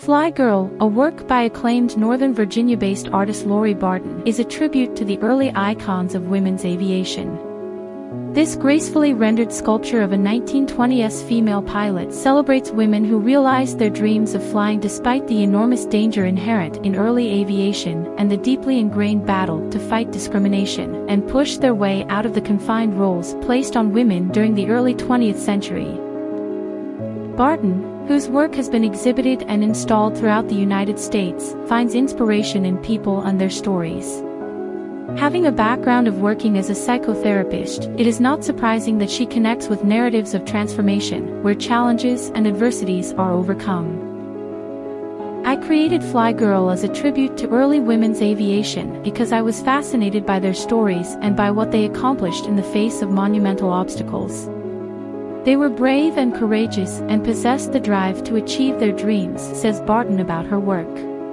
Fly Girl, a work by acclaimed Northern Virginia-based artist Lori Barton, is a tribute to the early icons of women's aviation. This gracefully rendered sculpture of a 1920s female pilot celebrates women who realized their dreams of flying despite the enormous danger inherent in early aviation and the deeply ingrained battle to fight discrimination and push their way out of the confined roles placed on women during the early 20th century. Barton, whose work has been exhibited and installed throughout the United States, finds inspiration in people and their stories. Having a background of working as a psychotherapist, it is not surprising that she connects with narratives of transformation, where challenges and adversities are overcome. I created Fly Girl as a tribute to early women's aviation because I was fascinated by their stories and by what they accomplished in the face of monumental obstacles. They were brave and courageous and possessed the drive to achieve their dreams, says Barton about her work.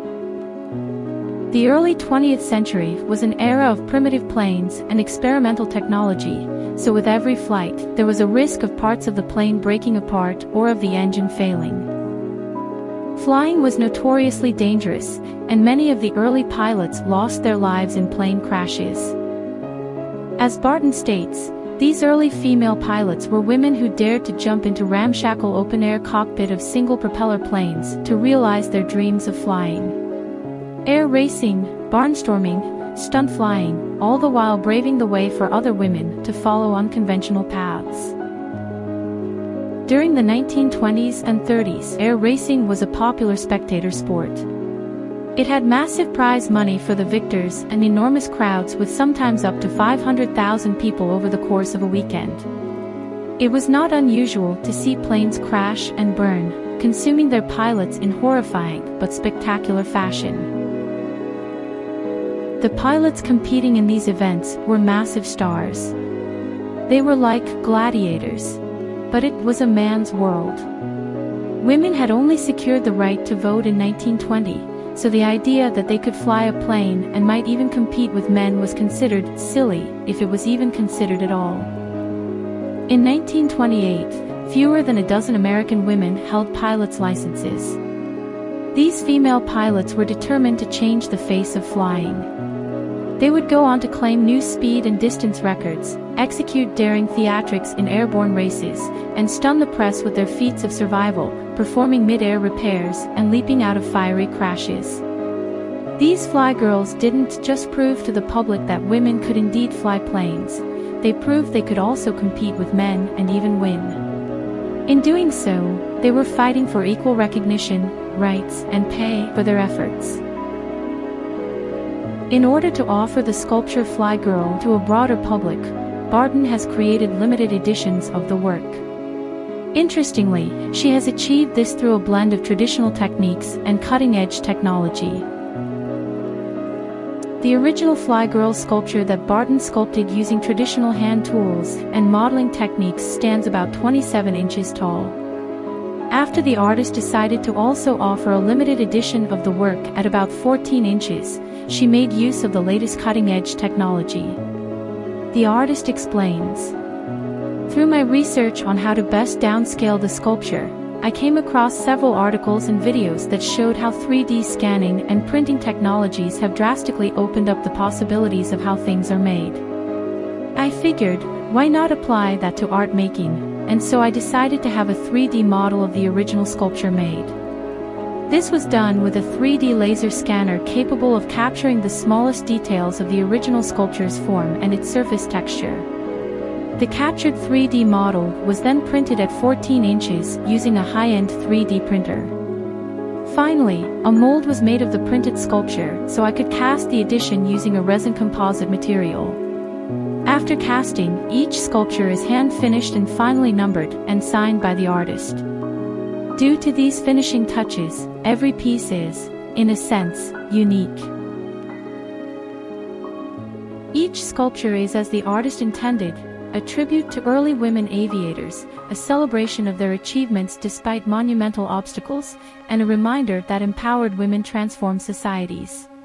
The early 20th century was an era of primitive planes and experimental technology, so with every flight, there was a risk of parts of the plane breaking apart or of the engine failing. Flying was notoriously dangerous, and many of the early pilots lost their lives in plane crashes. As Barton states, these early female pilots were women who dared to jump into ramshackle open-air cockpit of single-propeller planes to realize their dreams of flying. Air racing, barnstorming, stunt flying, all the while braving the way for other women to follow unconventional paths. During the 1920s and 30s, air racing was a popular spectator sport. It had massive prize money for the victors and enormous crowds with sometimes up to 500,000 people over the course of a weekend. It was not unusual to see planes crash and burn, consuming their pilots in horrifying but spectacular fashion. The pilots competing in these events were massive stars. They were like gladiators. But it was a man's world. Women had only secured the right to vote in 1920. So the idea that they could fly a plane and might even compete with men was considered silly, if it was even considered at all. In 1928, fewer than a dozen American women held pilots' licenses. These female pilots were determined to change the face of flying. They would go on to claim new speed and distance records, execute daring theatrics in airborne races, and stun the press with their feats of survival, performing mid-air repairs and leaping out of fiery crashes. These fly girls didn't just prove to the public that women could indeed fly planes, they proved they could also compete with men and even win. In doing so, they were fighting for equal recognition, rights, and pay for their efforts. In order to offer the sculpture Fly Girl to a broader public, Barton has created limited editions of the work. Interestingly, she has achieved this through a blend of traditional techniques and cutting-edge technology. The original Fly Girl sculpture that Barton sculpted using traditional hand tools and modeling techniques stands about 27 inches tall. After the artist decided to also offer a limited edition of the work at about 14 inches, she made use of the latest cutting-edge technology. The artist explains, "Through my research on how to best downscale the sculpture, I came across several articles and videos that showed how 3D scanning and printing technologies have drastically opened up the possibilities of how things are made. I figured, why not apply that to art making, and so I decided to have a 3D model of the original sculpture made. This was done with a 3D laser scanner capable of capturing the smallest details of the original sculpture's form and its surface texture. The captured 3D model was then printed at 14 inches using a high-end 3D printer. Finally, a mold was made of the printed sculpture so I could cast the edition using a resin composite material. After casting, each sculpture is hand-finished and finally numbered and signed by the artist. Due to these finishing touches, every piece is, in a sense, unique. Each sculpture is as the artist intended, a tribute to early women aviators, a celebration of their achievements despite monumental obstacles, and a reminder that empowered women transform societies."